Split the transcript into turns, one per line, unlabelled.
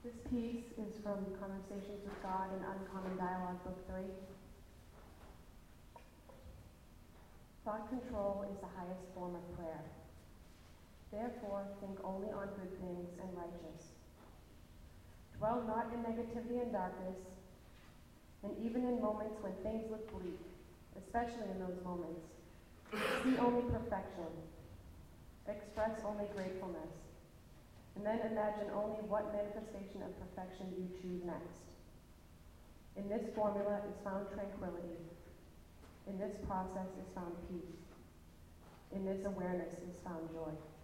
This piece is from Conversations with God in Uncommon Dialogue, Book 3. Thought control is the highest form of prayer. Therefore, think only on good things and righteous. Dwell not in negativity and darkness, and even in moments when things look bleak, especially in those moments, see only perfection, express only gratefulness, and then imagine only what manifestation of perfection you choose next. In this formula is found tranquility. In this process is found peace. In this awareness is found joy.